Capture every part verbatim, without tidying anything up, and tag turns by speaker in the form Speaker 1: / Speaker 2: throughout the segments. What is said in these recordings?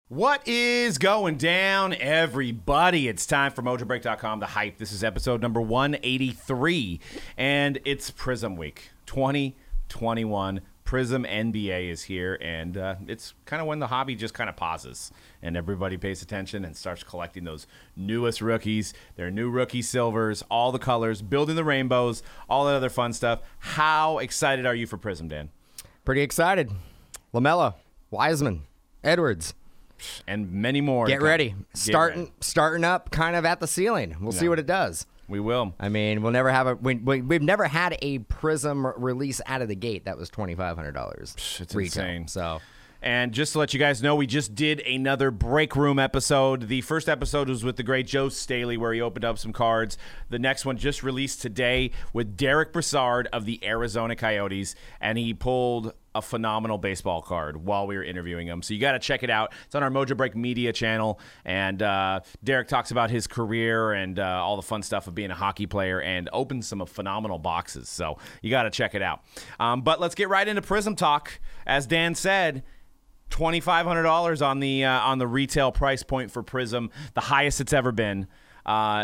Speaker 1: What is going down, everybody? It's time for Mojo Break dot com, The Hype. This is episode number one eighty-three, and it's Prism Week twenty twenty-one. Prism N B A is here, and uh, it's kind of when the hobby just kind of pauses, and everybody pays attention and starts collecting those newest rookies, their new rookie silvers, all the colors, building the rainbows, all that other fun stuff. How excited are you for Prism, Dan?
Speaker 2: Pretty excited. LaMelo, Wiseman, Edwards.
Speaker 1: And many more.
Speaker 2: Get ready.
Speaker 1: Get
Speaker 2: starting
Speaker 1: ready.
Speaker 2: starting up kind of at the ceiling. We'll
Speaker 1: Yeah.
Speaker 2: see what it does.
Speaker 1: We will.
Speaker 2: I mean, we'll never have a we, we, we've never had a Prism release out of the gate that was twenty-five hundred dollars.
Speaker 1: It's
Speaker 2: retail.
Speaker 1: insane.
Speaker 2: So,
Speaker 1: and just to let you guys know, we just did another Break Room episode. The first episode was with the great Joe Staley, where he opened up some cards. The next one just released today with Derek Brassard of the Arizona Coyotes, and he pulled a phenomenal baseball card while we were interviewing him. So you got to check it out. It's on our Mojo Break Media channel, and uh, Derek talks about his career and uh, all the fun stuff of being a hockey player and opens some phenomenal boxes. So you got to check it out. Um, but let's get right into Prism talk. As Dan said, twenty-five hundred dollars on the uh, on the retail price point for Prism, the highest it's ever been. Uh,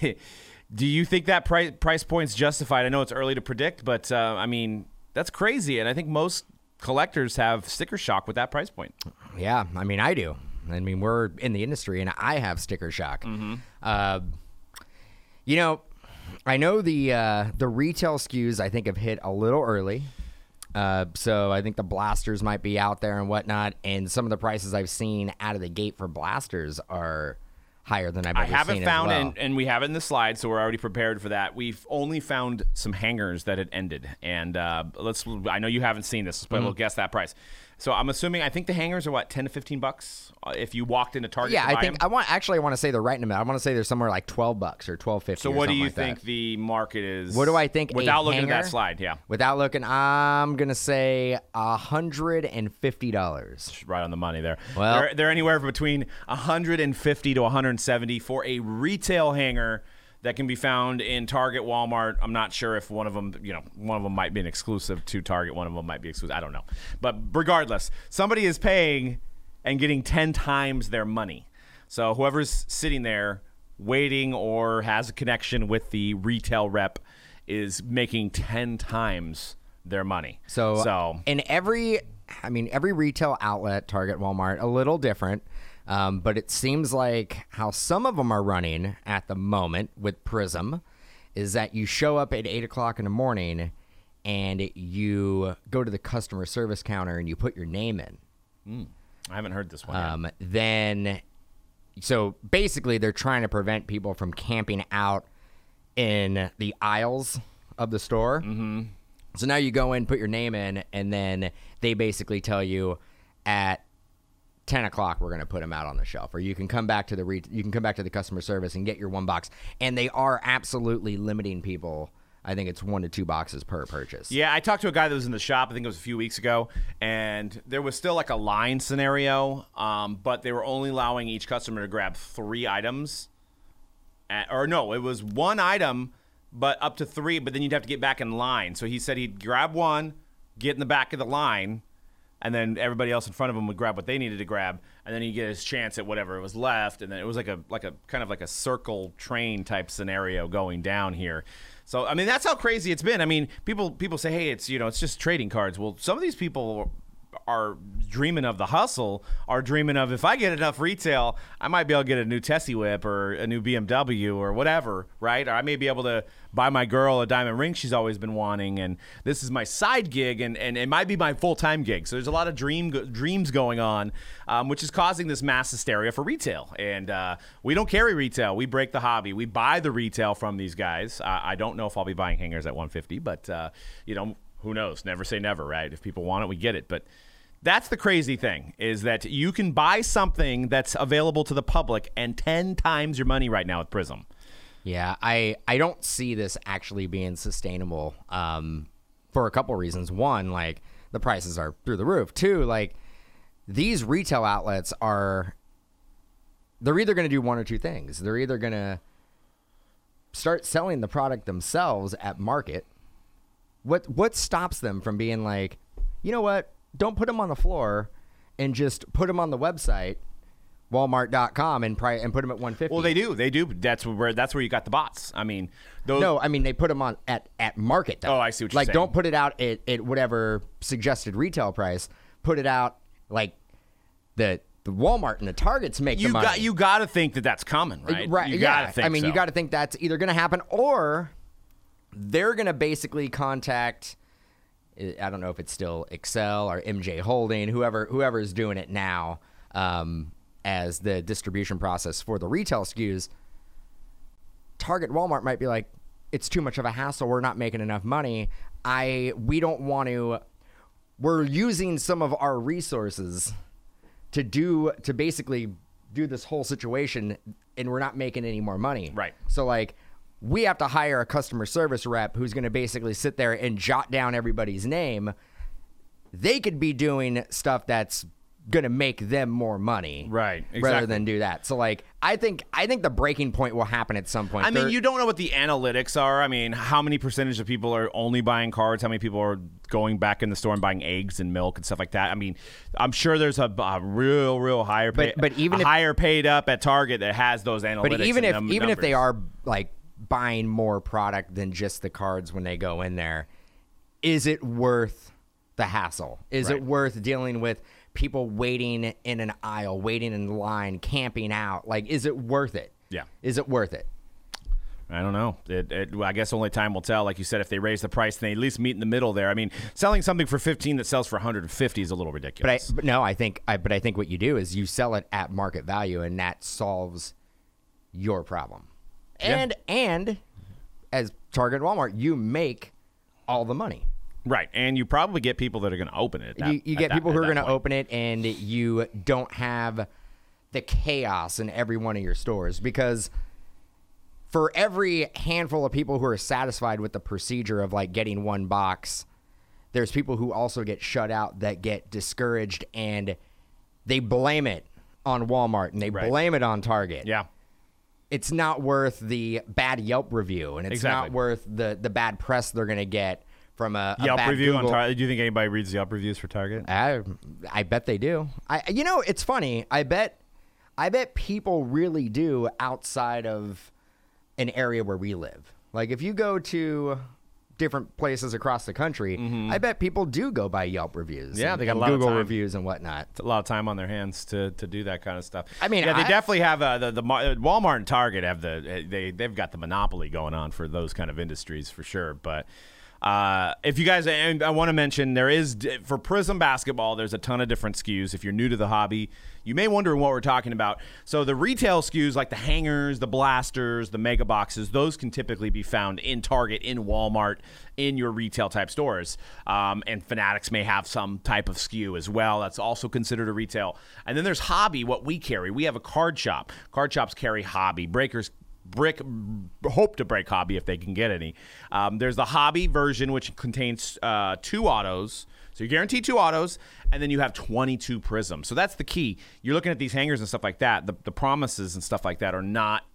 Speaker 1: do you think that price price point's justified? I know it's early to predict, but uh, I mean, that's crazy, and I think most collectors have sticker shock with that price point.
Speaker 2: yeah, I mean, I do. I mean, we're in the industry, and I have sticker shock.
Speaker 1: Mm-hmm.
Speaker 2: Uh, you know, I know the uh, the retail S K Us, I think, have hit a little early. Uh, so I think the blasters might be out there and whatnot, and some of the prices I've seen out of the gate for blasters are higher than I've ever
Speaker 1: I haven't
Speaker 2: seen
Speaker 1: found,
Speaker 2: as well.
Speaker 1: and, and we have it in the slide, so we're already prepared for that. We've only found some hangers that had ended, and uh, let's. I know you haven't seen this, but
Speaker 2: Mm-hmm.
Speaker 1: we'll guess that price. So I'm assuming, I think the hangers are what, ten to fifteen bucks uh, if you walked into Target.
Speaker 2: Yeah,
Speaker 1: to
Speaker 2: I
Speaker 1: buy
Speaker 2: think
Speaker 1: them?
Speaker 2: I want actually I want to say the right amount. I want to say there's somewhere like twelve bucks or twelve fifty.
Speaker 1: So
Speaker 2: or
Speaker 1: what do
Speaker 2: something
Speaker 1: you
Speaker 2: like
Speaker 1: think
Speaker 2: that.
Speaker 1: the market is?
Speaker 2: What do I think a
Speaker 1: without looking at that
Speaker 2: hanger?
Speaker 1: slide? Yeah,
Speaker 2: Without looking, I'm gonna say a hundred and fifty dollars.
Speaker 1: right on the money there.
Speaker 2: Well-
Speaker 1: they're, they're anywhere between one hundred fifty to one hundred seventy for a retail hanger that can be found in Target, Walmart. I'm not sure if one of them, you know, one of them might be an exclusive to Target. One of them might be exclusive. I don't know. But regardless, somebody is paying and getting ten times their money. So whoever's sitting there waiting or has a connection with the retail rep is making ten times their money.
Speaker 2: So,
Speaker 1: so
Speaker 2: in every, I mean, every retail outlet, Target, Walmart, a little different. Um, but it seems like how some of them are running at the moment with Prism is that you show up at eight o'clock in the morning and you go to the customer service counter and you put your name in.
Speaker 1: I haven't heard this one yet.
Speaker 2: Um, then, so basically, they're trying to prevent people from camping out in the aisles of the store. Mm-hmm. So now you go in, put your name in, and then they basically tell you at ten o'clock we're going to put them out on the shelf, or you can come back to the re- you can come back to the customer service and get your one box. And they are absolutely limiting people. I think it's one to two boxes per purchase.
Speaker 1: Yeah, I talked to a guy that was in the shop, I think it was a few weeks ago, and there was still like a line scenario, um, but they were only allowing each customer to grab three items. At, or no, it was one item, but up to three, but then you'd have to get back in line. So he said he'd grab one, get in the back of the line, and then everybody else in front of him would grab what they needed to grab, and then he'd get his chance at whatever was left, and then it was like a like a kind of like a circle train type scenario going down here. So I mean, that's how crazy it's been. I mean, people people say, hey, it's you know, it's just trading cards. Well, some of these people are dreaming of the hustle, are dreaming of, if I get enough retail, I might be able to get a new Tessie Whip or a new B M W or whatever, right? Or I may be able to buy my girl a diamond ring she's always been wanting, and this is my side gig, and, and it might be my full-time gig. So there's a lot of dream dreams going on, um, which is causing this mass hysteria for retail. And uh, we don't carry retail. We break the hobby. We buy the retail from these guys. Uh, I don't know if I'll be buying hangers at one fifty, but, uh, you know, who knows? Never say never, right? If people want it, we get it. But that's the crazy thing, is that you can buy something that's available to the public and ten times your money right now with Prism.
Speaker 2: Yeah, I, I don't see this actually being sustainable um, for a couple reasons. One, like, the prices are through the roof. Two, like, these retail outlets are, they're either going to do one or two things. They're either going to start selling the product themselves at market. What what stops them from being like, you know what, don't put them on the floor and just put them on the website Walmart dot com and pri- and put them at one fifty.
Speaker 1: Well, they do. They do. That's where that's where you got the bots. I mean, those.
Speaker 2: No, I mean they put them on at, at market. Though.
Speaker 1: Oh, I see what you're
Speaker 2: like,
Speaker 1: saying.
Speaker 2: don't put it out at, at whatever suggested retail price. Put it out like the the Walmart and the Targets make
Speaker 1: You
Speaker 2: the money.
Speaker 1: got you got to think that that's coming, right?
Speaker 2: Right.
Speaker 1: You
Speaker 2: yeah.
Speaker 1: got to think.
Speaker 2: I mean,
Speaker 1: so.
Speaker 2: you got to think that's either going to happen or they're going to basically contact. I don't know if it's still Excel or M J Holding, whoever whoever is doing it now um, as the distribution process for the retail S K Us. Target, Walmart might be like, it's too much of a hassle. We're not making enough money. I we don't want to. We're using some of our resources to do to basically do this whole situation, and we're not making any more money.
Speaker 1: Right.
Speaker 2: So like, we have to hire a customer service rep who's going to basically sit there and jot down everybody's name. They could be doing stuff that's going to make them more money,
Speaker 1: Right,
Speaker 2: Rather
Speaker 1: exactly.
Speaker 2: than do that. So like, I think I think the breaking point will happen at some point.
Speaker 1: I mean,
Speaker 2: There-
Speaker 1: you don't know what the analytics are. I mean, how many percentage of people are only buying cards? How many people are going back in the store and buying eggs and milk and stuff like that? I mean, I'm sure there's a, a real, real higher, pay,
Speaker 2: But- but even
Speaker 1: a
Speaker 2: if-
Speaker 1: higher paid up at Target that has those analytics.
Speaker 2: But even
Speaker 1: and
Speaker 2: if
Speaker 1: num-
Speaker 2: even if they
Speaker 1: numbers.
Speaker 2: are like buying more product than just the cards when they go in there, is it worth the hassle? Is
Speaker 1: Right.
Speaker 2: it worth dealing with people waiting in an aisle, waiting in line, camping out? Like, is it worth it?
Speaker 1: Yeah.
Speaker 2: Is it worth it?
Speaker 1: I don't know. It, it, well, I guess only time will tell. Like you said, if they raise the price, then they at least meet in the middle there. I mean, selling something for fifteen that sells for one hundred fifty is a little
Speaker 2: But I
Speaker 1: ridiculous.
Speaker 2: but no, I think I but I think what you do is you sell it at market value, and that solves your problem.
Speaker 1: Yeah.
Speaker 2: And and as Target, Walmart, you make all the money.
Speaker 1: Right, and you probably get people that are going to open it. at that-
Speaker 2: you, you
Speaker 1: at
Speaker 2: get
Speaker 1: that-
Speaker 2: people
Speaker 1: at
Speaker 2: who are
Speaker 1: that
Speaker 2: going to
Speaker 1: point.
Speaker 2: open it, and you don't have the chaos in every one of your stores, because for every handful of people who are satisfied with the procedure of like getting one box, there's people who also get shut out that get discouraged, and they blame it on Walmart and they
Speaker 1: Right.
Speaker 2: blame it on Target.
Speaker 1: Yeah.
Speaker 2: It's not worth the bad Yelp review, and it's
Speaker 1: Exactly.
Speaker 2: not worth the the bad press they're going to get from a, a
Speaker 1: Yelp
Speaker 2: bad
Speaker 1: review on
Speaker 2: Google.
Speaker 1: Target. Do you think anybody reads Yelp reviews for Target?
Speaker 2: I I bet they do. I you know, it's funny. I bet I bet people really do outside of an area where we live. Like if you go to different places across the country, I bet people do go by Yelp reviews.
Speaker 1: Yeah,
Speaker 2: and,
Speaker 1: they got a
Speaker 2: and
Speaker 1: lot of
Speaker 2: Google
Speaker 1: time.
Speaker 2: reviews and whatnot.
Speaker 1: It's a lot of time on their hands to, to do that kind of stuff.
Speaker 2: I mean,
Speaker 1: yeah, they
Speaker 2: I-
Speaker 1: definitely have uh, the the Mar- Walmart and Target have the they they've got the monopoly going on for those kind of industries for sure. But uh, if you guys, and I want to mention there is for Prism basketball, there's a ton of different S K Us. If you're new to the hobby, you may wonder what we're talking about. So the retail S K Us like the hangers, the blasters, the mega boxes, those can typically be found in Target, in Walmart, in your retail type stores. Um, and Fanatics may have some type of S K U as well. That's also considered a retail. And then there's hobby, what we carry. We have a card shop. Card shops carry hobby. Breakers brick hope to break hobby if they can get any. Um, there's the hobby version, which contains uh, two autos. So you guarantee two autos, and then you have twenty-two prisms. So that's the key. You're looking at these hangers and stuff like that. The, the promises and stuff like that are not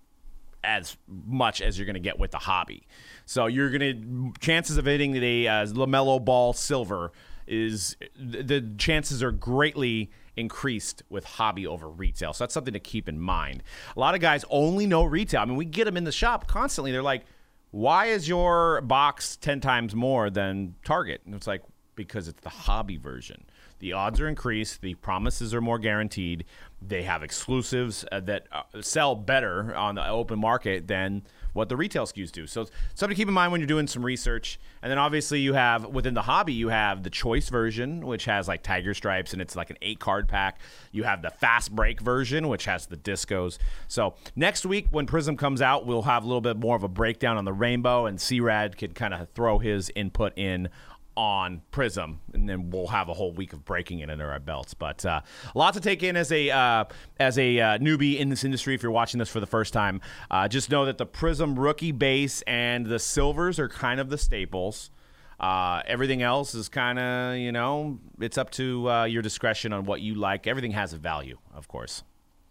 Speaker 1: as much as you're going to get with the hobby. So you're going to chances of hitting the uh, LaMelo Ball silver is the chances are greatly increased with hobby over retail. So that's something to keep in mind. A lot of guys only know retail. I mean, we get them in the shop constantly. They're like, why is your box ten times more than Target? And it's like, because it's the hobby version. The odds are increased. The promises are more guaranteed. They have exclusives uh, that uh, sell better on the open market than what the retail S K Us do. So something to keep in mind when you're doing some research. And then obviously you have, within the hobby, you have the choice version, which has like tiger stripes, and it's like an eight card pack. You have the fast break version, which has the discos. So next week when Prism comes out, we'll have a little bit more of a breakdown on the rainbow, and C-Rad can kind of throw his input in on Prism, and then we'll have a whole week of breaking it under our belts. But uh, a lot to take in as a uh, as a uh, newbie in this industry. If you're watching this for the first time, uh, just know that the Prism rookie base and the silvers are kind of the staples. Uh, everything else is kind of, you know, it's up to uh, your discretion on what you like. Everything has a value, of course.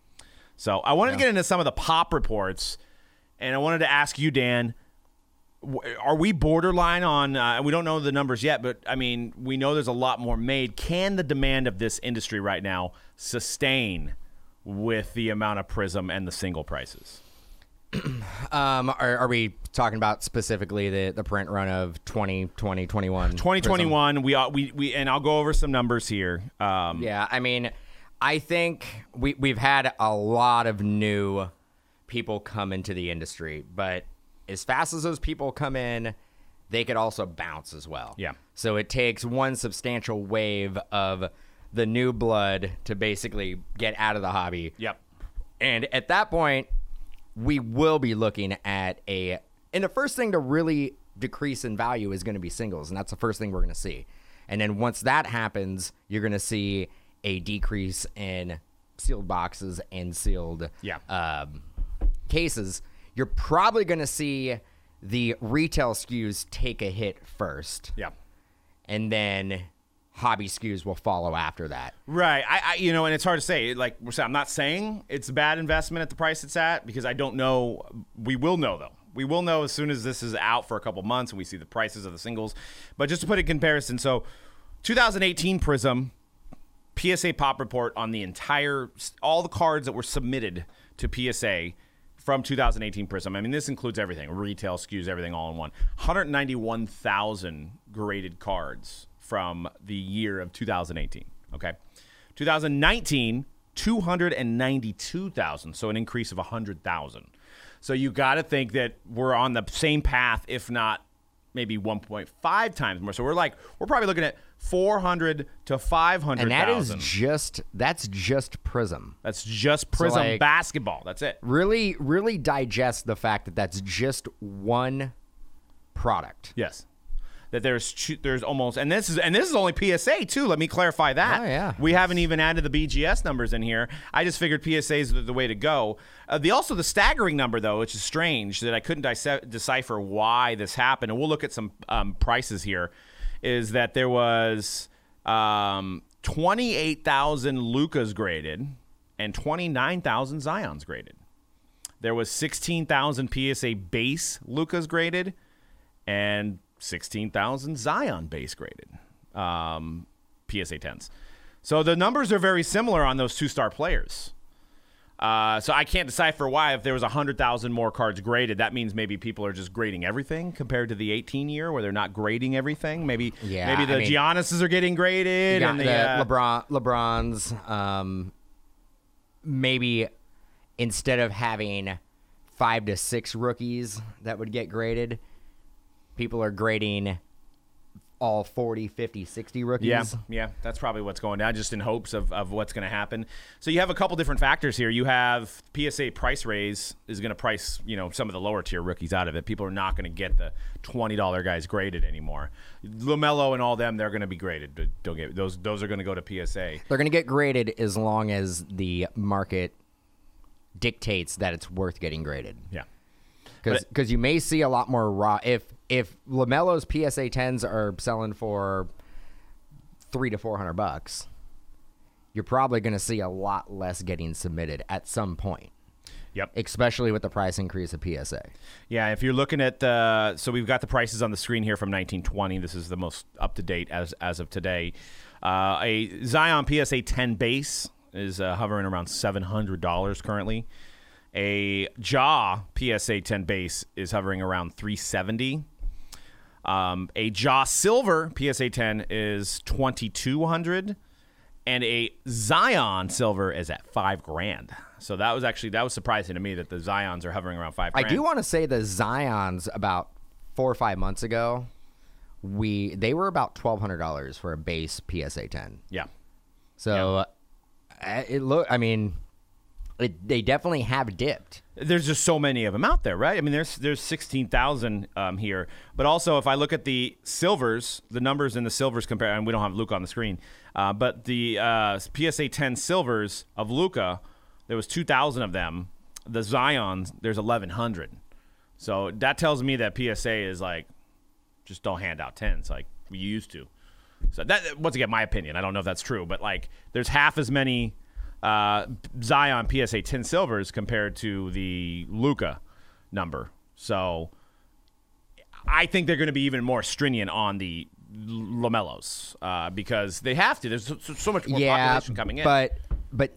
Speaker 1: So I wanted yeah. to get into some of the pop reports, and I wanted to ask you, Dan, are we borderline on, uh, we don't know the numbers yet, but I mean, we know there's a lot more made. Can the demand of this industry right now sustain with the amount of Prism and the single prices.
Speaker 2: Um, are, are we talking about specifically the, the print run of twenty twenty, twenty-one?
Speaker 1: twenty twenty-one, we, uh, we we and I'll go over some numbers here. Um,
Speaker 2: Yeah, I mean, I think we we've had a lot of new people come into the industry, but as fast as those people come in, they could also bounce as well.
Speaker 1: Yeah.
Speaker 2: So it takes one substantial wave of the new blood to basically get out of the hobby.
Speaker 1: Yep.
Speaker 2: And at that point, we will be looking at a, and the first thing to really decrease in value is going to be singles, and that's the first thing we're going to see. And then once that happens, you're going to see a decrease in sealed boxes and sealed
Speaker 1: Yeah.
Speaker 2: um, cases. You're probably going to see the retail S K Us take a hit first,
Speaker 1: Yeah.
Speaker 2: and then hobby S K Us will follow after that.
Speaker 1: Right. I, I you know, and it's hard to say. Like we're saying, I'm not saying it's a bad investment at the price it's at because I don't know. We will know though. We will know as soon as this is out for a couple months and we see the prices of the singles. But just to put it in comparison, so twenty eighteen Prism P S A Pop Report on the entire all the cards that were submitted to P S A from two thousand eighteen Prism. I mean, this includes everything, retail S K Us, everything all in one. one hundred ninety-one thousand graded cards from the year of two thousand eighteen. Okay. two thousand nineteen, two hundred ninety-two thousand, so an increase of one hundred thousand. So you got to think that we're on the same path, if not maybe one point five times more. So we're like, we're probably looking at four hundred to five hundred thousand.
Speaker 2: And that is just, that's just Prism.
Speaker 1: That's just Prism
Speaker 2: like,
Speaker 1: basketball. That's it.
Speaker 2: Really, really digest the fact that that's just one product.
Speaker 1: Yes. That there's there's almost, and this is and this is only P S A too. Let me clarify that.
Speaker 2: Oh, yeah.
Speaker 1: We haven't even added the B G S numbers in here. I just figured P S A is the, the way to go. Uh, the also the staggering number though, which is strange that I couldn't dise- decipher why this happened. And we'll look at some um, prices here. Is that there was um, twenty-eight thousand Lukas graded and twenty-nine thousand Zions graded. There was sixteen thousand P S A base Lukas graded and sixteen thousand Zion base graded um, P S A tens. So the numbers are very similar on those two-star players. Uh, so I can't decipher why if there was one hundred thousand more cards graded, that means maybe people are just grading everything compared to the eighteen year where they're not grading everything. Maybe
Speaker 2: Yeah,
Speaker 1: maybe the
Speaker 2: I mean,
Speaker 1: Giannis's are getting graded.
Speaker 2: Yeah,
Speaker 1: and the,
Speaker 2: the
Speaker 1: uh,
Speaker 2: LeBron, LeBron's, um, maybe instead of having five to six rookies that would get graded, people are grading all forty, fifty, sixty rookies.
Speaker 1: Yeah, yeah, that's probably what's going down, just in hopes of, of what's going to happen. So you have a couple different factors here. You have P S A price raise is going to price, you know, some of the lower tier rookies out of it. People are not going to get the twenty dollar guys graded anymore. LaMelo and all them, they're going to be graded. Don't get those. Those are going to go to P S A.
Speaker 2: They're going to get graded as long as the market dictates that it's worth getting graded.
Speaker 1: Yeah.
Speaker 2: Because you may see a lot more raw. If if LaMelo's P S A tens are selling for three to four hundred bucks, you're probably going to see a lot less getting submitted at some point.
Speaker 1: Yep.
Speaker 2: Especially with the price increase of P S A.
Speaker 1: Yeah, if you're looking at the, so we've got the prices on the screen here from nineteen twenty. This is the most up to date as as of today. Uh, a Zion P S A ten base is uh, hovering around seven hundred dollars currently. A Ja P S A ten base is hovering around three seventy. Um, a Ja Silver P S A ten is twenty-two hundred, and a Zion Silver is at five grand. So that was actually that was surprising to me that the Zions are hovering around five
Speaker 2: I
Speaker 1: grand.
Speaker 2: do want to say the Zions about four or five months ago, we they were about twelve hundred dollars for a base P S A ten.
Speaker 1: Yeah.
Speaker 2: So uh, it look. I mean, it, they definitely have dipped.
Speaker 1: There's just so many of them out there, right? I mean, there's there's sixteen thousand um, here. But also, if I look at the silvers, the numbers in the silvers compare, and we don't have Luka on the screen, uh, but the uh, P S A ten silvers of Luka, there was two thousand of them. The Zions, there's eleven hundred. So that tells me that P S A is like, just don't hand out tens like we used to. So that, once again, my opinion. I don't know if that's true, but like, there's half as many uh, Zion P S A ten silvers compared to the Luka number. So I think they're going to be even more stringent on the LaMelos uh, because they have to. There's so, so much more
Speaker 2: yeah,
Speaker 1: population coming in.
Speaker 2: But but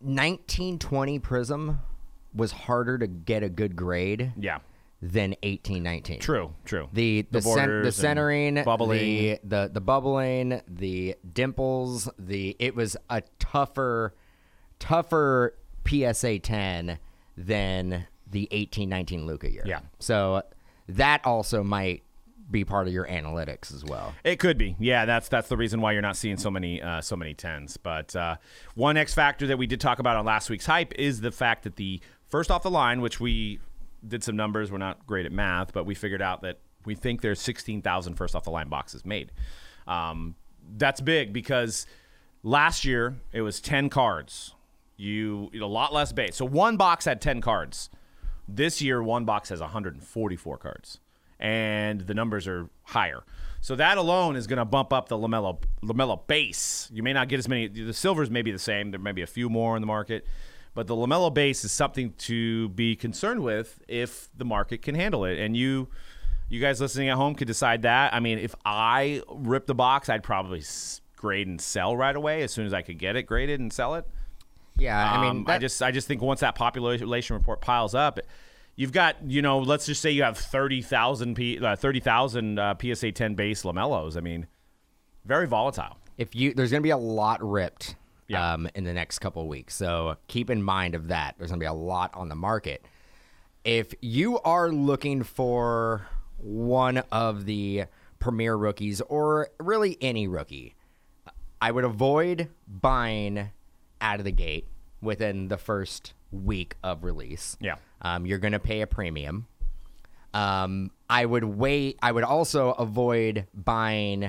Speaker 2: nineteen twenty Prism was harder to get a good grade
Speaker 1: Yeah.
Speaker 2: than eighteen nineteen.
Speaker 1: True, true.
Speaker 2: The the,
Speaker 1: The
Speaker 2: cen- the
Speaker 1: borders
Speaker 2: centering,
Speaker 1: and bubbling.
Speaker 2: the, the the bubbling, the dimples, the it was a tougher tougher P S A ten than the eighteen nineteen Luka year.
Speaker 1: Yeah.
Speaker 2: So that also might be part of your analytics as well.
Speaker 1: It could be, yeah. That's that's the reason why you're not seeing so many uh, so many tens. But uh, one X factor that we did talk about on last week's hype is the fact that the first off the line, which we did some numbers, we're not great at math, but we figured out that we think there's sixteen thousand first off the line boxes made. Um, that's big because last year it was ten cards. You, you know, a lot less base. So one box had ten cards. This year, one box has one hundred forty-four cards, and the numbers are higher. So that alone is going to bump up the LaMelo LaMelo base. You may not get as many. The silvers may be the same. There may be a few more in the market, but the LaMelo base is something to be concerned with if the market can handle it. And you, you guys listening at home could decide that. I mean, if I rip the box, I'd probably grade and sell right away as soon as I could get it graded and sell it.
Speaker 2: Yeah, I mean,
Speaker 1: Um,
Speaker 2: that,
Speaker 1: I just I just think once that population report piles up, you've got, you know, let's just say you have thirty thousand P, uh, thirty thousand uh, P S A ten base LaMelos. I mean, very volatile.
Speaker 2: if you there's going to be a lot ripped
Speaker 1: Yeah.
Speaker 2: um, in the next couple of weeks, so keep in mind of that. There's going to be a lot on the market. If you are looking for one of the premier rookies, or really any rookie, I would avoid buying out of the gate within the first week of release.
Speaker 1: Yeah.
Speaker 2: Um, you're going to pay a premium. Um, I would wait. I would also avoid buying,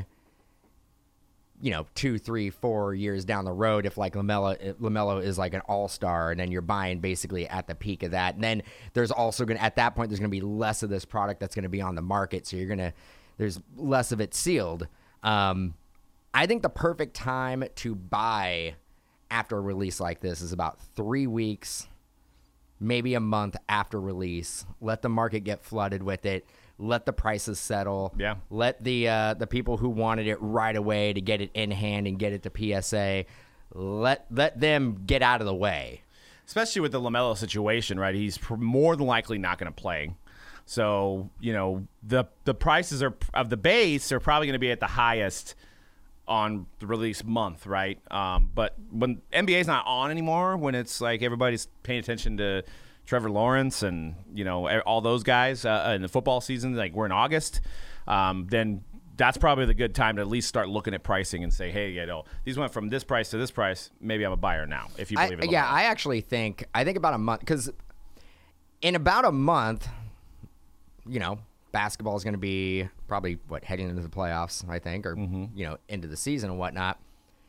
Speaker 2: you know, two, three, four years down the road if like LaMelo, LaMelo is like an all-star, and then you're buying basically at the peak of that. And then there's also going to, at that point, there's going to be less of this product that's going to be on the market. So you're going to, there's less of it sealed. Um, I think the perfect time to buy after a release like this is about three weeks, maybe a month after release. Let the market get flooded with it. Let the prices settle.
Speaker 1: Yeah.
Speaker 2: Let the uh, the people who wanted it right away to get it in hand and get it to P S A, let let them get out of the way.
Speaker 1: Especially with the LaMelo situation, right? He's pr- more than likely not going to play. So, you know, the the prices are of the base are probably going to be at the highest on the release month, right? Um, but when N B A's not on anymore, when it's like everybody's paying attention to Trevor Lawrence and, you know, all those guys uh, in the football season, like we're in August, um, then that's probably the good time to at least start looking at pricing and say, hey, you know, these went from this price to this price. Maybe I'm a buyer now, if you believe
Speaker 2: I,
Speaker 1: it.
Speaker 2: yeah, I actually think I think about a month, because in about a month, you know, basketball is going to be probably what heading into the playoffs, I think, or
Speaker 1: Mm-hmm.
Speaker 2: you know, into the season and whatnot.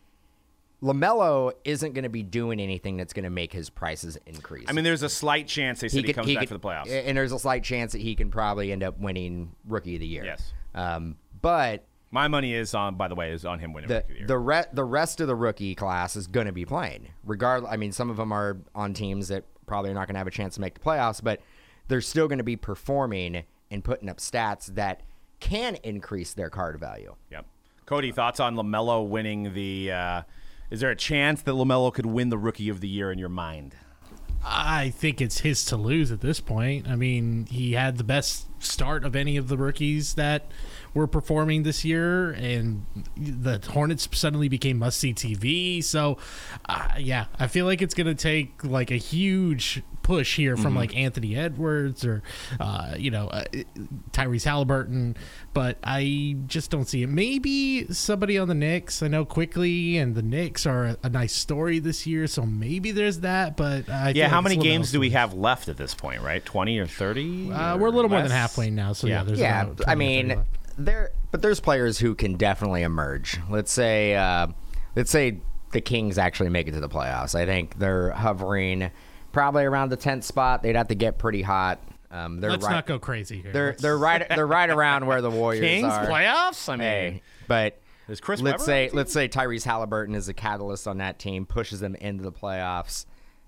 Speaker 2: LaMelo isn't going to be doing anything that's going to make his prices increase.
Speaker 1: I mean, there's a slight chance they said he, comes back for the playoffs.
Speaker 2: And there's a slight chance that he can probably end up winning Rookie of the Year.
Speaker 1: Yes.
Speaker 2: Um, but
Speaker 1: My money is on, by the way, is on him winning
Speaker 2: the
Speaker 1: Rookie of the Year.
Speaker 2: the, re- the rest of the rookie class is going to be playing. Regardless, I mean, some of them are on teams that probably are not going to have a chance to make the playoffs, but they're still going to be performing and putting up stats that can increase their card value.
Speaker 1: Yep. Cody, thoughts on LaMelo winning the uh, – is there a chance that LaMelo could win the Rookie of the Year in your mind?
Speaker 3: I think it's his to lose at this point. I mean, he had the best start of any of the rookies that were performing this year, and the Hornets suddenly became must-see T V. So, uh, yeah, I feel like it's going to take like a huge push here from like Anthony Edwards or, uh, you know, uh, Tyrese Halliburton, but I just don't see it. Maybe somebody on the Knicks. I know Quickly and the Knicks are a, a nice story this year, so maybe there's that. But I
Speaker 1: Yeah,
Speaker 3: feel
Speaker 1: how
Speaker 3: like
Speaker 1: many
Speaker 3: it's
Speaker 1: games do we
Speaker 3: LaMelo's
Speaker 1: have left at this point, right? twenty or thirty?
Speaker 3: Uh,
Speaker 1: or
Speaker 3: we're a little more than
Speaker 1: less?
Speaker 3: halfway now, so yeah,
Speaker 1: Yeah.
Speaker 3: there's
Speaker 2: Yeah,
Speaker 3: about
Speaker 2: I
Speaker 3: twenty or thirty
Speaker 2: mean,
Speaker 3: left.
Speaker 2: there, but there's players who can definitely emerge. Let's say, uh, let's say the Kings actually make it to the playoffs. I think they're hovering probably around the tenth spot. They'd have to get pretty hot. Um, they're
Speaker 3: Let's
Speaker 2: right,
Speaker 3: not go crazy here.
Speaker 2: They're
Speaker 3: Let's-
Speaker 2: they're right they're right around where the Warriors
Speaker 1: Kings
Speaker 2: are.
Speaker 1: playoffs? I mean,
Speaker 2: Hey, but
Speaker 1: is Chris
Speaker 2: let's
Speaker 1: Webber
Speaker 2: say
Speaker 1: on the team?
Speaker 2: let's say Tyrese Halliburton is a catalyst on that team, pushes them into the playoffs.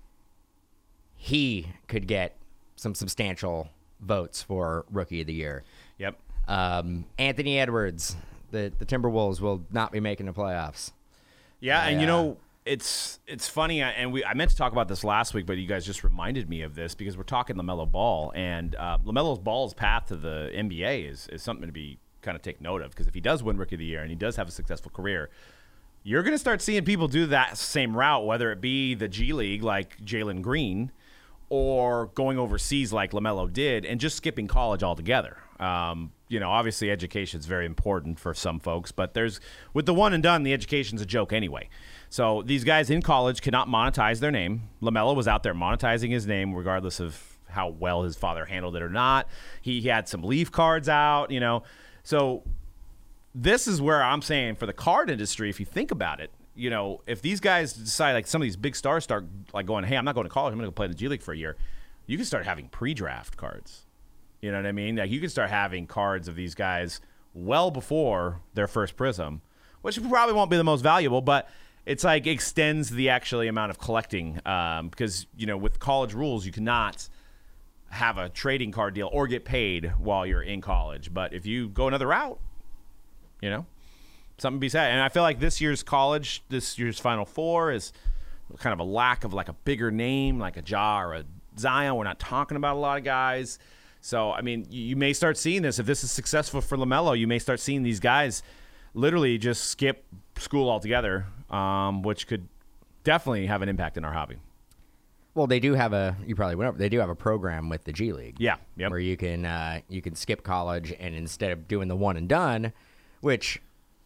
Speaker 2: He could get some substantial votes for Rookie of the Year.
Speaker 1: Yep.
Speaker 2: Um, Anthony Edwards, the, the Timberwolves will not be making the playoffs.
Speaker 1: Yeah, and you
Speaker 2: Yeah.
Speaker 1: know, it's it's funny, and we I meant to talk about this last week, but you guys just reminded me of this because we're talking LaMelo Ball, and uh, LaMelo Ball's path to the N B A is, is something to be kind of take note of, because if he does win Rookie of the Year and he does have a successful career, you're going to start seeing people do that same route, whether it be the G League like Jalen Green or going overseas like LaMelo did and just skipping college altogether. Um, you know, obviously education is very important for some folks, but there's with the one and done, the education's a joke anyway. So these guys in college cannot monetize their name. LaMelo was out there monetizing his name regardless of how well his father handled it or not. He, he had some leaf cards out, you know. So this is where I'm saying for the card industry, if you think about it, you know, if these guys decide, like some of these big stars start like going, hey, I'm not going to college, I'm going to go play in the G League for a year, you can start having pre-draft cards. You know what I mean? Like you can start having cards of these guys well before their first Prism, which probably won't be the most valuable, but it's like extends the actually amount of collecting um, because, you know, with college rules, you cannot have a trading card deal or get paid while you're in college. But if you go another route, you know, something to be said. And I feel like this year's college, this year's Final Four is kind of a lack of like a bigger name, like a Ja or a Zion. We're not talking about a lot of guys. So, I mean, you, you may start seeing this. If this is successful for LaMelo, you may start seeing these guys literally just skip school altogether, um, which could definitely have an impact in our hobby.
Speaker 2: Well, they do have a. You probably went over. They do have a program with the G League.
Speaker 1: Yeah, yep.
Speaker 2: Where you can uh, you can skip college, and instead of doing the one and done, which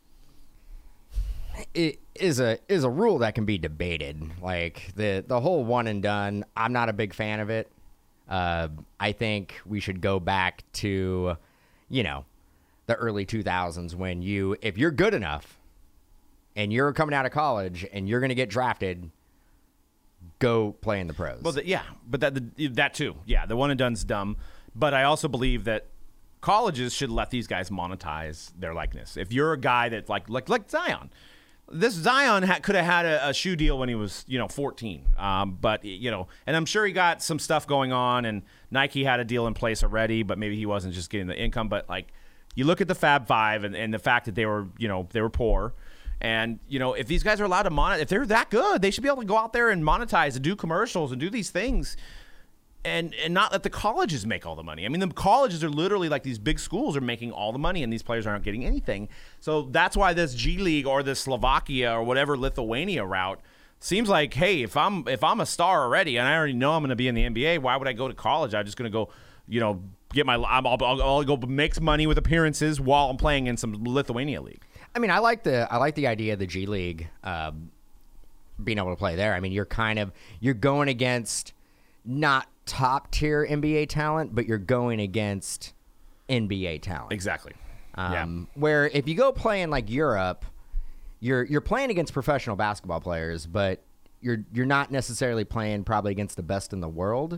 Speaker 2: it is a is a rule that can be debated. Like the the whole one and done, I'm not a big fan of it. Uh, I think we should go back to, you know, the early two thousands when you, if you're good enough, and you're coming out of college and you're going to get drafted, go play in the pros.
Speaker 1: Well, the, yeah, but that the, that too, yeah, the one and done's dumb. But I also believe that colleges should let these guys monetize their likeness. If you're a guy that like like like Zion, this Zion ha- could have had a, a shoe deal when he was, you know, fourteen. Um, but you know, and I'm sure he got some stuff going on, and Nike had a deal in place already, but maybe he wasn't just getting the income. But like, you look at the Fab Five and, and the fact that they were, you know, they were poor. And, you know, if these guys are allowed to monetize, if they're that good, they should be able to go out there and monetize and do commercials and do these things and and not let the colleges make all the money. I mean, the colleges are literally like these big schools are making all the money and these players aren't getting anything. So that's why this G League or this Slovakia or whatever Lithuania route seems like, hey, if I'm if I'm a star already and I already know I'm going to be in the N B A, why would I go to college? I'm just going to go, you know, get my I'll, I'll, I'll go make some money with appearances while I'm playing in some Lithuania league.
Speaker 2: I mean, I like the I like the idea of the G League uh, being able to play there. I mean, you're kind of you're going against not top tier N B A talent, but you're going against N B A talent.
Speaker 1: Exactly.
Speaker 2: Um,
Speaker 1: yeah.
Speaker 2: Where if you go play in like Europe, you're you're playing against professional basketball players, but you're you're not necessarily playing probably against the best in the world.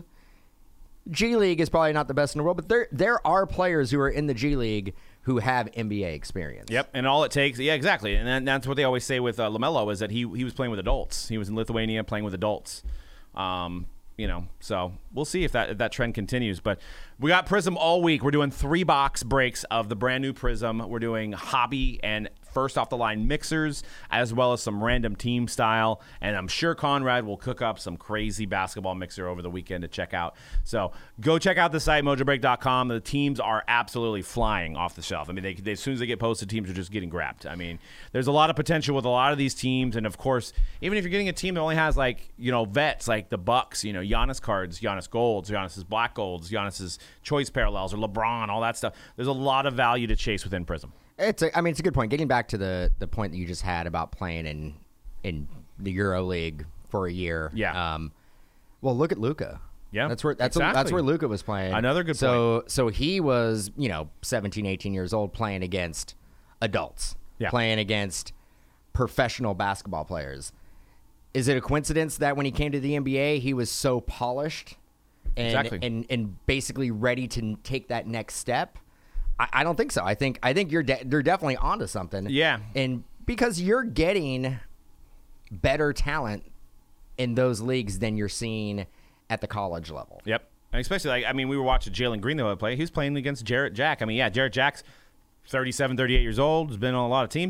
Speaker 2: G League is probably not the best in the world, but there there are players who are in the G League who have N B A experience.
Speaker 1: Yep, and all it takes, yeah, exactly, and that, that's what they always say with uh, LaMelo is that he he was playing with adults. He was in Lithuania playing with adults. Um, you know, so we'll see if that if that trend continues. But we got Prism all week. We're doing three box breaks of the brand new Prism. We're doing hobby and first off the line mixers, as well as some random team style. And I'm sure Conrad will cook up some crazy basketball mixer over the weekend to check out. So go check out the site, mojo break dot com. The teams are absolutely flying off the shelf. I mean, they, they, as soon as they get posted, teams are just getting grabbed. I mean, there's a lot of potential with a lot of these teams. And of course, even if you're getting a team that only has like, you know, vets like the Bucks, you know, Giannis cards, Giannis golds, Giannis's black golds, Giannis's choice parallels, or LeBron, all that stuff. There's a lot of value to chase within Prism.
Speaker 2: It's a, I mean, it's a good point. Getting back to the, the point that you just had about playing in in the Euro League for a year.
Speaker 1: Yeah.
Speaker 2: Um, well, look at Luka.
Speaker 1: Yeah.
Speaker 2: That's where that's
Speaker 1: exactly.
Speaker 2: a, that's where Luka was playing.
Speaker 1: Another good
Speaker 2: so,
Speaker 1: point.
Speaker 2: So he was, you know, seventeen, eighteen years old playing against adults.
Speaker 1: Yeah.
Speaker 2: Playing against professional basketball players. Is it a coincidence that when he came to the N B A, he was so polished and
Speaker 1: Exactly.
Speaker 2: and, and basically ready to take that next step? I don't think so. I think I think you're de- they're definitely onto something.
Speaker 1: Yeah.
Speaker 2: And because you're getting better talent in those leagues than you're seeing at the college level.
Speaker 1: Yep. And especially, like, I mean, we were watching Jalen Green the other play. He was playing against Jarrett Jack. I mean, yeah, Jarrett Jack's thirty-seven, thirty-eight years old, has been on a lot of teams,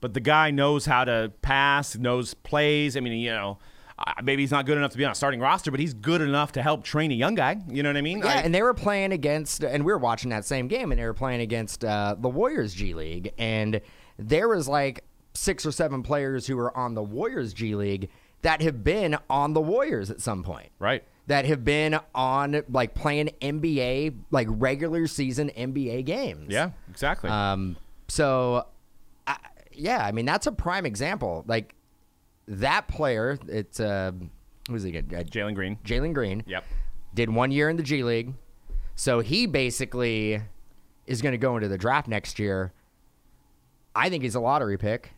Speaker 1: but the guy knows how to pass, knows plays. I mean, you know, uh, maybe he's not good enough to be on a starting roster, but he's good enough to help train a young guy. You know what I mean?
Speaker 2: Yeah,
Speaker 1: I,
Speaker 2: and they were playing against, and we were watching that same game, and they were playing against uh, the Warriors G League, and there was like six or seven players who were on the Warriors G League that have been on the Warriors at some point.
Speaker 1: Right.
Speaker 2: That have been on, like, playing N B A, like, regular season N B A games.
Speaker 1: Yeah, exactly.
Speaker 2: Um. So, I, yeah, I mean, that's a prime example. Like, that player, it's, uh, who's he get? Uh,
Speaker 1: Jalen Green.
Speaker 2: Jalen Green.
Speaker 1: Yep.
Speaker 2: Did one year in the G League. So he basically is going to go into the draft next year. I think he's a lottery pick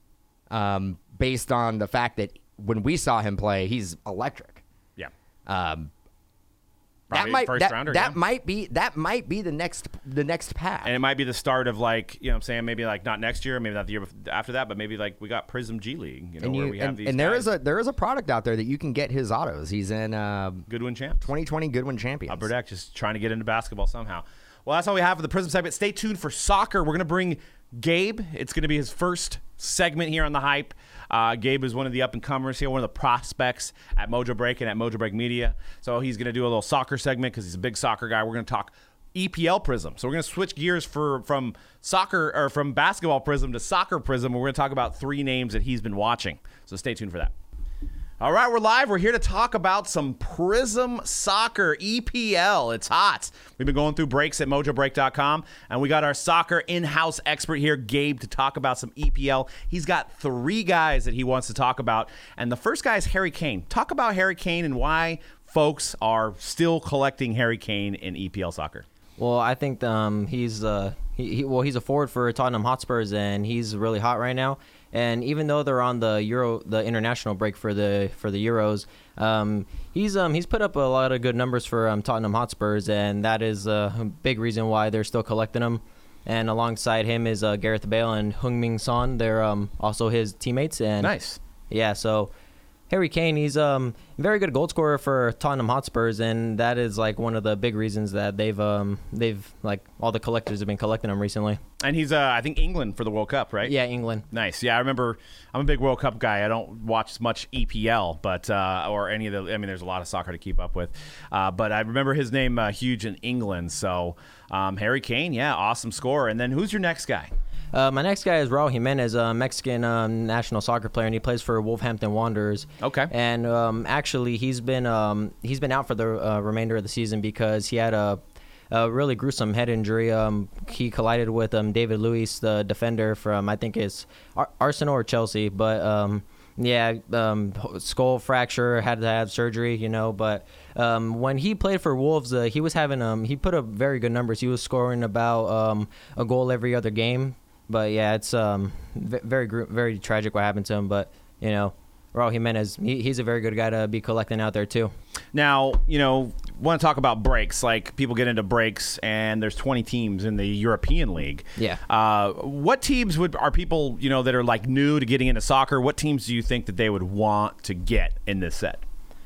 Speaker 2: um, based on the fact that when we saw him play, he's electric.
Speaker 1: Yeah.
Speaker 2: Um,
Speaker 1: Probably
Speaker 2: that might
Speaker 1: first
Speaker 2: that,
Speaker 1: rounder,
Speaker 2: that
Speaker 1: yeah.
Speaker 2: might be that might be the next the next path.
Speaker 1: And it might be the start of, like, you know what I'm saying, maybe like not next year, maybe not the year bef- after that, but maybe like we got Prism G League, you know,
Speaker 2: and
Speaker 1: where
Speaker 2: you,
Speaker 1: we have
Speaker 2: and,
Speaker 1: these
Speaker 2: and there
Speaker 1: guys.
Speaker 2: is a there is a product out there that you can get his autos. He's in uh,
Speaker 1: Goodwin champs.
Speaker 2: twenty twenty Goodwin Champions.
Speaker 1: Upper Deck just trying to get into basketball somehow. Well, that's all we have for the Prism segment. Stay tuned for soccer. We're going to bring Gabe. It's going to be his first segment here on The Hype. Uh, Gabe is one of the up-and-comers here, one of the prospects at Mojo Break and at Mojo Break Media. So he's going to do a little soccer segment because he's a big soccer guy. We're going to talk E P L Prism. So we're going to switch gears for from soccer or from basketball Prism to soccer Prism. We're going to talk about three names that he's been watching. So stay tuned for that. All right, we're live. We're here to talk about some Prism Soccer E P L. It's hot. We've been going through breaks at mojo break dot com, and we got our soccer in-house expert here, Gabe, to talk about some E P L. He's got three guys that he wants to talk about, and the first guy is Harry Kane. Talk about Harry Kane and why folks are still collecting Harry Kane in E P L soccer.
Speaker 4: Well, I think um, he's uh, he, he well he's a forward for Tottenham Hotspurs, and he's really hot right now. And even though they're on the Euro, the international break for the for the Euros, um, he's um he's put up a lot of good numbers for um, Tottenham Hotspurs, and that is uh, a big reason why they're still collecting him. And alongside him is uh, Gareth Bale and Heung-min Son. They're um also his teammates. And
Speaker 1: Nice.
Speaker 4: Yeah, so Harry Kane, he's um a very good goal scorer for Tottenham Hotspurs, and that is like one of the big reasons that they've um they've like all the collectors have been collecting him recently.
Speaker 1: And he's, uh, I think, England for the World Cup, right?
Speaker 4: Yeah, England.
Speaker 1: Nice. Yeah, I remember. I'm a big World Cup guy. I don't watch much E P L, but uh, or any of the. I mean, there's a lot of soccer to keep up with, uh, but I remember his name uh, huge in England. So um, Harry Kane, yeah, awesome scorer. And then who's your next guy?
Speaker 4: Uh, my next guy is Raul Jimenez, a Mexican um, national soccer player, and he plays for Wolverhampton Wanderers.
Speaker 1: Okay.
Speaker 4: And um, actually, he's been um, he's been out for the uh, remainder of the season because he had a, a really gruesome head injury. Um, he collided with um, David Luiz, the defender from I think it's Ar- Arsenal or Chelsea, but. Um, Yeah, um, skull fracture, had to have surgery, you know. But um, when he played for Wolves, uh, he was having um, he put up very good numbers. He was scoring about um, a goal every other game. But yeah, it's um, v- very gr- very tragic what happened to him. But you know, Raul Jimenez, he, he's a very good guy to be collecting out there too.
Speaker 1: Now, you know, want to talk about breaks. Like, people get into breaks, and there's twenty teams in the European League.
Speaker 4: Yeah.
Speaker 1: Uh, what teams would are people, you know, that are like new to getting into soccer? What teams do you think that they would want to get in this set?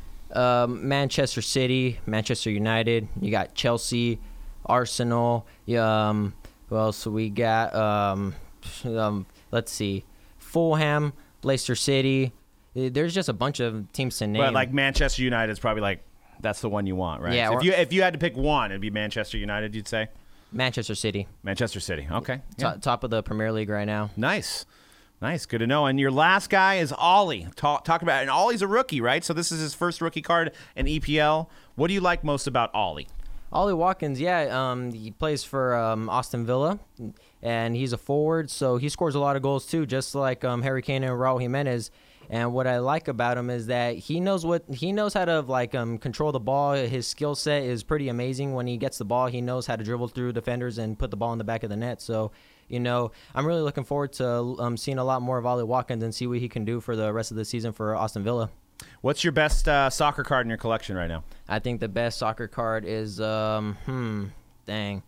Speaker 4: Um, Manchester City, Manchester United. You got Chelsea, Arsenal. Um, who else we got? Um, um, let's see, Fulham, Leicester City. There's just a bunch of teams to name.
Speaker 1: But like Manchester United is probably like that's the one you want, right?
Speaker 4: Yeah,
Speaker 1: So
Speaker 4: or-
Speaker 1: if you if you had to pick one, it'd be Manchester United. You'd say
Speaker 4: Manchester City,
Speaker 1: Manchester City. Okay. Yeah.
Speaker 4: top, top of the Premier League right now.
Speaker 1: Nice. Nice. Good to know. And your last guy is Ollie. Talk, talk about, and Ollie's a rookie, right? So this is his first rookie card in E P L. What do you like most about Ollie?
Speaker 4: Ollie Watkins, yeah, um, he plays for um, Aston Villa, and he's a forward, so he scores a lot of goals too, just like um, Harry Kane and Raul Jimenez. And what I like about him is that he knows what he knows how to like um, control the ball. His skill set is pretty amazing. When he gets the ball, he knows how to dribble through defenders and put the ball in the back of the net. So, you know, I'm really looking forward to um, seeing a lot more of Ollie Watkins and see what he can do for the rest of the season for Aston Villa.
Speaker 1: What's your best uh, soccer card in your collection right now?
Speaker 4: I think the best soccer card is, um, hmm, dang.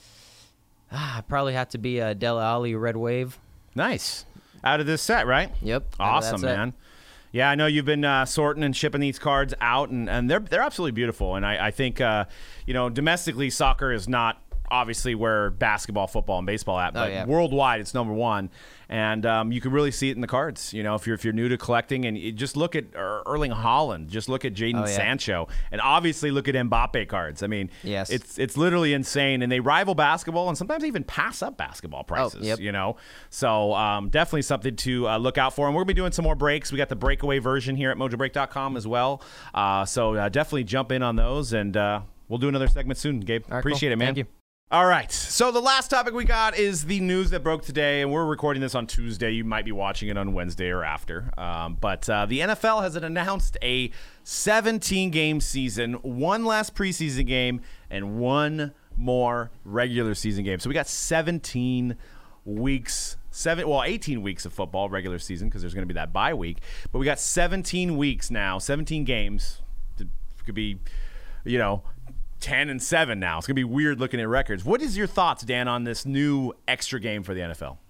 Speaker 4: Ah, probably have to be a Dele Alli Red Wave.
Speaker 1: Nice. Out of this set, right?
Speaker 4: Yep.
Speaker 1: Awesome,
Speaker 4: that's it.
Speaker 1: man. Yeah, I know you've been uh, sorting and shipping these cards out, and, and they're they're absolutely beautiful. And I, I think, uh, you know, domestically, soccer is not obviously where basketball, football, and baseball at, but
Speaker 4: Oh, yeah.
Speaker 1: worldwide it's number one. And um, you can really see it in the cards. You know, if you're if you're new to collecting, and you just look at Er- Erling Haaland, just look at Jadon
Speaker 4: Oh, yeah.
Speaker 1: Sancho, and obviously look at Mbappe cards. I mean,
Speaker 4: Yes.
Speaker 1: it's it's literally insane, and they rival basketball, and sometimes even pass up basketball prices.
Speaker 4: yep.
Speaker 1: You know, so um, definitely something to uh, look out for. And we're gonna be doing some more breaks. We got the breakaway version here at mojo break dot com as well. Uh, so uh, definitely jump in on those, and uh, we'll do another segment soon. Gabe,
Speaker 4: All right,
Speaker 1: appreciate
Speaker 4: cool.
Speaker 1: it, man.
Speaker 4: Thank you.
Speaker 1: All right. So the last topic we got is the news that broke today, and we're recording this on Tuesday. You might be watching it on Wednesday or after. Um, but uh, the N F L has announced a seventeen-game season, one last preseason game, and one more regular season game. So we got seventeen weeks, seven well, eighteen weeks of football regular season because there's going to be that bye week. But we got seventeen weeks now, seventeen games. It could be, you know, ten and seven now. It's going to be weird looking at records. What is your thoughts, Dan, on this new extra game for the N F L?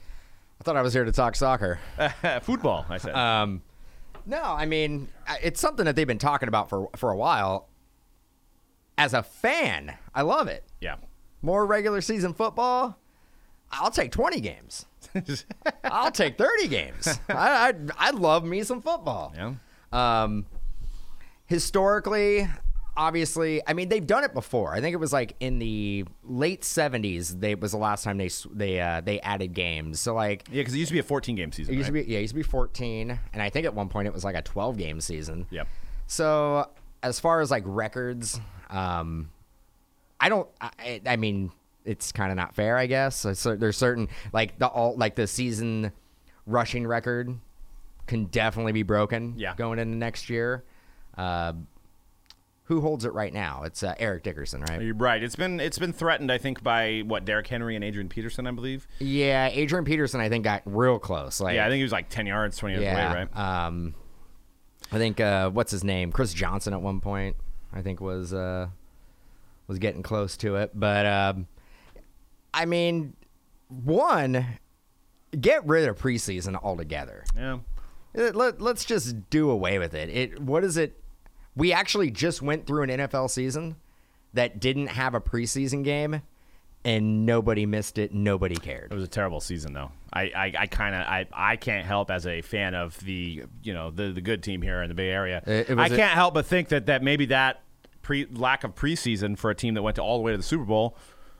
Speaker 2: I thought I was here to talk soccer.
Speaker 1: Football, I said.
Speaker 2: Um, no, I mean, I- it's something that they've been talking about for, for a while. As a fan, I love it.
Speaker 1: yeah.
Speaker 2: More regular season football, I'll take twenty games. I'll take thirty games. I, I, I love me some football.
Speaker 1: Yeah.
Speaker 2: Um, historically, obviously, I mean, they've done it before. I think it was like in the late seventies. They was the last time they s- they uh, they added games. So like,
Speaker 1: Yeah, because it used to be a fourteen-game season,
Speaker 2: it used
Speaker 1: right?
Speaker 2: to be yeah, it used to be fourteen, and I think at one point it was like a twelve game season.
Speaker 1: Yep.
Speaker 2: So as far as like records, um, I don't. I, I mean, it's kind of not fair, I guess. So, so there's certain like the all like the season rushing record can definitely be broken.
Speaker 1: Yeah.
Speaker 2: Going into next year. Uh, who holds it right now? It's uh, Eric Dickerson, right?
Speaker 1: You're right. It's been it's been threatened, I think, by what Derrick Henry and Adrian Peterson, I believe.
Speaker 2: Yeah, Adrian Peterson, I think got real close. Like,
Speaker 1: Yeah, I think he was like ten yards, twenty yards
Speaker 2: yeah,
Speaker 1: away, right?
Speaker 2: Um, I think uh, what's his name? Chris Johnson at one point, I think was uh, was getting close to it. But um, I mean, one, get rid of preseason altogether.
Speaker 1: Yeah.
Speaker 2: It- let, let's just do away with it. It what is it? We actually just went through an N F L season that didn't have a preseason game, and nobody missed it. Nobody cared.
Speaker 1: It was a terrible season, though. I, I, I kind of I, I can't help as a fan of the you know the the good team here in the Bay Area.
Speaker 2: It- it
Speaker 1: I
Speaker 2: was a-
Speaker 1: can't help but think that, that maybe that pre lack of preseason for a team that went to all the way to the Super Bowl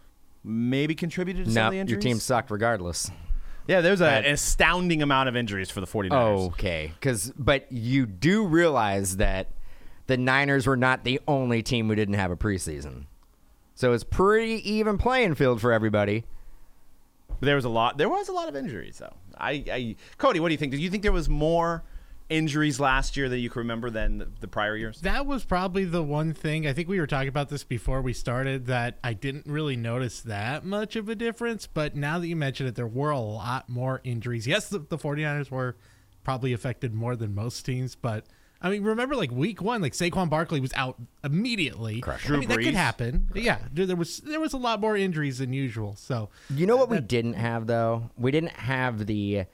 Speaker 1: maybe contributed to some
Speaker 2: No,
Speaker 1: of the
Speaker 2: your
Speaker 1: injuries.
Speaker 2: team sucked regardless.
Speaker 1: Yeah, there's a,
Speaker 2: That-
Speaker 1: an astounding amount of injuries for the 49ers.
Speaker 2: Okay, because but you do realize that the Niners were not the only team who didn't have a preseason, so it's pretty even playing field for everybody.
Speaker 1: But there was a lot. There was a lot of injuries, though. I, I Cody, what do you think? Did you think there was more injuries last year that you can remember than the, the prior years?
Speaker 3: That was probably the one thing. I think we were talking about this before we started, that I didn't really notice that much of a difference. But now that you mention it, there were a lot more injuries. Yes, the, the 49ers were probably affected more than most teams. But, I mean, remember, like, week one, like, Saquon Barkley was out immediately.
Speaker 2: Correct.
Speaker 3: I
Speaker 1: Drew
Speaker 3: mean, that could
Speaker 1: Brees.
Speaker 3: happen. Yeah, there there was there was a lot more injuries than usual. So,
Speaker 2: You know what we didn't have though? We didn't have the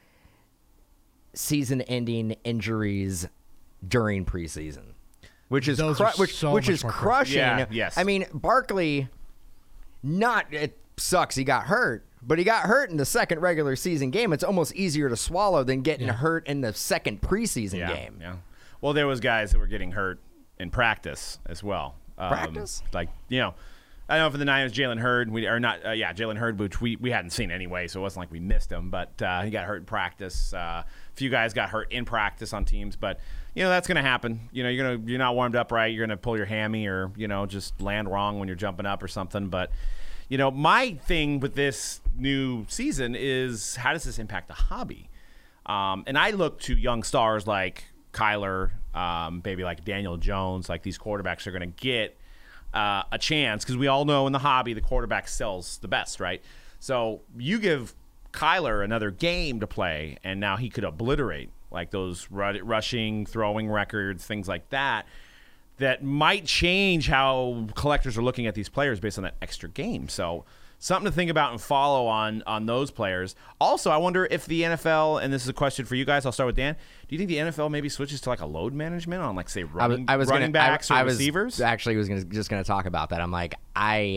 Speaker 2: season-ending injuries during preseason, which is
Speaker 3: Those
Speaker 2: cru-
Speaker 3: are
Speaker 2: which
Speaker 3: so
Speaker 2: which
Speaker 3: much
Speaker 2: is
Speaker 3: more
Speaker 2: crushing.
Speaker 1: Yeah, yes.
Speaker 2: I mean, Barkley, not it sucks he got hurt, but he got hurt in the second regular season game. It's almost easier to swallow than getting
Speaker 3: Yeah.
Speaker 2: hurt in the second preseason
Speaker 1: yeah,
Speaker 2: game.
Speaker 1: Yeah. Well, there was guys that were getting hurt in practice as well. Um,
Speaker 2: Practice?
Speaker 1: Like, you know, I don't know for the Niners, Jalen Hurd, we or not, uh, yeah, Jalen Hurd, which we, we hadn't seen anyway, so it wasn't like we missed him, but uh, he got hurt in practice. Uh, a few guys got hurt in practice on teams, but you know that's going to happen. You know, you're gonna you're not warmed up right, you're gonna pull your hammy or you know just land wrong when you're jumping up or something. But you know, my thing with this new season is how does this impact the hobby? Um, and I look to young stars like Kyler, um, maybe like Daniel Jones, like these quarterbacks are going to get uh, a chance because we all know in the hobby the quarterback sells the best, right? So you give Kyler another game to play, and now he could obliterate like those ru- rushing, throwing records, things like that. That might change how collectors are looking at these players based on that extra game. So something to think about and follow on on those players. Also, I wonder if the N F L, and this is a question for you guys, I'll start with Dan. Do you think the N F L maybe switches to like a load management on like say running,
Speaker 2: I was, I was
Speaker 1: running
Speaker 2: gonna,
Speaker 1: backs
Speaker 2: I,
Speaker 1: or
Speaker 2: I was
Speaker 1: receivers?
Speaker 2: Actually, was gonna, just going to talk about that. I'm like, I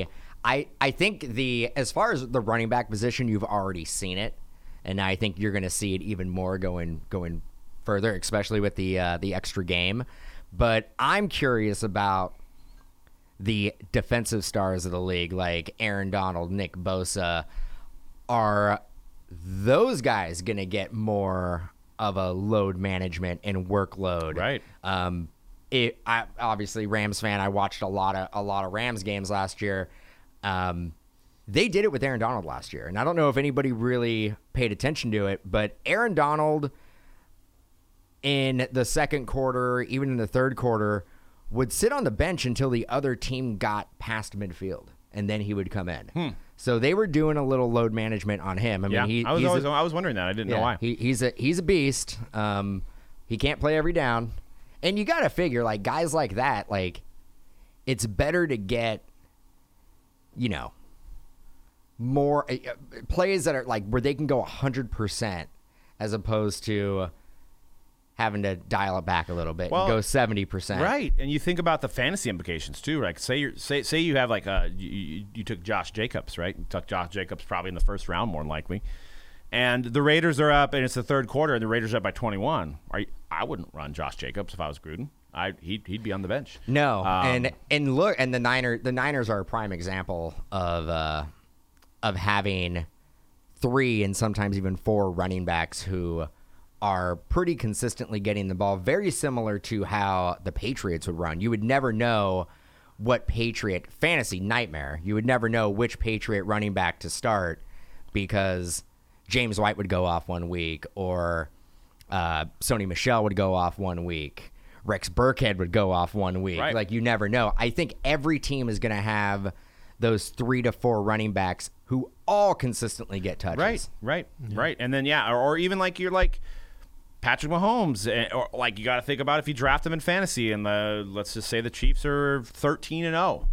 Speaker 2: I, I think the as far as the running back position, you've already seen it, and I think you're going to see it even more going going further, especially with the uh, the extra game. But I'm curious about the defensive stars of the league, like Aaron Donald, Nick Bosa. Are those guys going to get more of a load management and workload?
Speaker 1: Right.
Speaker 2: Um, it, I obviously Rams fan. I watched a lot of a lot of Rams games last year. Um, they did it with Aaron Donald last year, and I don't know if anybody really paid attention to it, but Aaron Donald in the second quarter, even in the third quarter, would sit on the bench until the other team got past midfield, and then he would come in. Hmm. So they were doing a little load management on him. I mean,
Speaker 1: yeah,
Speaker 2: he,
Speaker 1: I was
Speaker 2: he's
Speaker 1: always
Speaker 2: a,
Speaker 1: I was wondering that. I didn't
Speaker 2: yeah,
Speaker 1: know why.
Speaker 2: He, he's a he's a beast. Um, he can't play every down, and you got to figure like guys like that, like it's better to get, you know, more uh, plays that are like where they can go one hundred percent as opposed to having to dial it back a little bit
Speaker 1: Well,
Speaker 2: and go seventy percent.
Speaker 1: Right, and you think about the fantasy implications too. Like, say you say say you have like a you, you, you took Josh Jacobs, right? You took Josh Jacobs probably in the first round, more than likely. And the Raiders are up, and it's the third quarter, and the Raiders are up by twenty-one. Are you, I wouldn't run Josh Jacobs if I was Gruden. I he'd he'd be on the bench.
Speaker 2: No,
Speaker 1: Um,
Speaker 2: and and look, and the Niner the Niners are a prime example of uh, of having three and sometimes even four running backs who are pretty consistently getting the ball, very similar to how the Patriots would run. You would never know what Patriot fantasy nightmare. You would never know which Patriot running back to start because James White would go off one week, or uh, Sony Michel would go off one week. Rex Burkhead would go off one week.
Speaker 1: Right.
Speaker 2: Like, you never know. I think every team is going to have those three to four running backs who all consistently get touches.
Speaker 1: Right, right, yeah. right. And then, yeah, or, or even like you're like Patrick Mahomes, or like you got to think about if you draft him in fantasy, and the let's just say the Chiefs are thirteen and oh,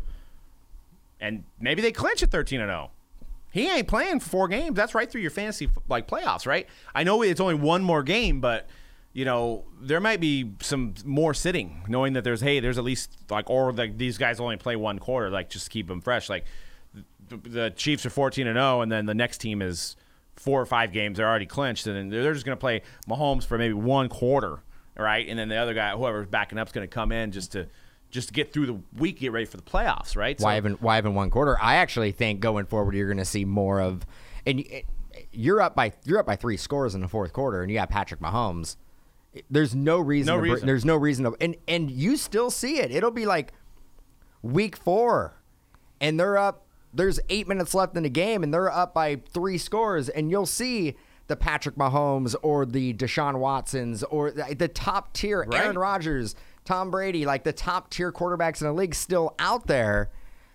Speaker 1: and maybe they clinch at thirteen and oh. He ain't playing for four games. That's right through your fantasy like playoffs, right? I know it's only one more game, but you know there might be some more sitting, knowing that there's hey, there's at least like or like these guys only play one quarter, like just keep them fresh. Like the, the Chiefs are fourteen and oh, and then the next team is four or five games they're already clinched, and then they're just going to play Mahomes for maybe one quarter, right? And then the other guy, whoever's backing up, is going to come in just to just to get through the week, get ready for the playoffs, right?
Speaker 2: Why
Speaker 1: So,
Speaker 2: even why even one quarter? I actually think going forward you're going to see more of, and you're up by you're up by three scores in the fourth quarter, and you got Patrick Mahomes. There's no reason.
Speaker 1: No
Speaker 2: to,
Speaker 1: reason.
Speaker 2: There's no reason to, and and you still see it. It'll be like week four, and they're up. There's eight minutes left in the game, and they're up by three scores, and you'll see the Patrick Mahomes or the Deshaun Watsons or the, the top tier
Speaker 1: Right.
Speaker 2: Aaron Rodgers, Tom Brady, like the top tier quarterbacks in the league still out there.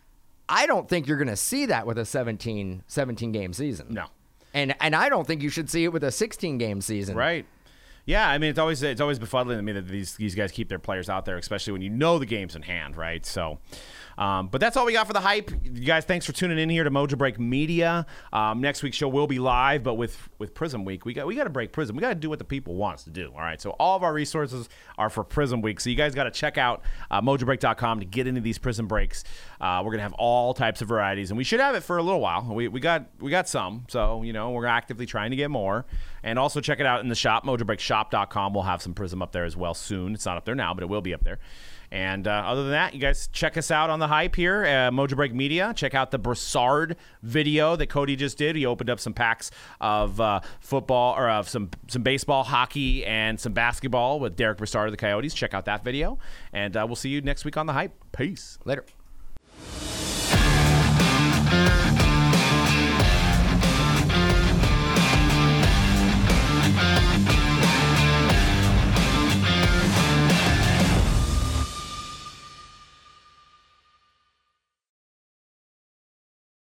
Speaker 2: I don't think you're going to see that with a seventeen, seventeen game season.
Speaker 1: No.
Speaker 2: And and I don't think you should see it with a sixteen game season.
Speaker 1: right. Yeah, I mean it's always it's always befuddling to me that these these guys keep their players out there, especially when you know the game's in hand, right? So, um, but that's all we got for the hype. You guys, thanks for tuning in here to Mojo Break Media. Um, next week's show will be live, but with with Prism Week, we got we got to break Prism. We got to do what the people want us to do. All right, so all of our resources are for Prism Week. So you guys got to check out uh, mojo break dot com to get into these Prism breaks. Uh, we're gonna have all types of varieties, and we should have it for a little while. We we got we got some, so you know we're actively trying to get more. And also check it out in the shop, mojo break shop dot com. We'll have some Prism up there as well soon. It's not up there now, but it will be up there. And uh, other than that, you guys check us out on the hype here, uh, Mojo Break Media. Check out the Broussard video that Cody just did. He opened up some packs of uh, football or of some some baseball, hockey, and some basketball with Derek Broussard of the Coyotes. Check out that video, and uh, we'll see you next week on the hype. Peace.
Speaker 2: Later.